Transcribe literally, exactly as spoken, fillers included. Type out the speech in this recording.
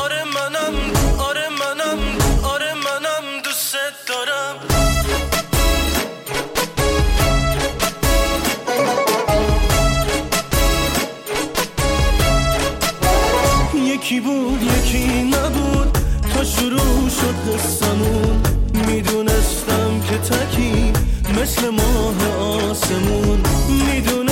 آره منم آره منم آره منم دوست دارم. یکی بود یکی نبود تا شروع شد قصمون، میدونستم که تکی مثل ماه آسمون، میدونستم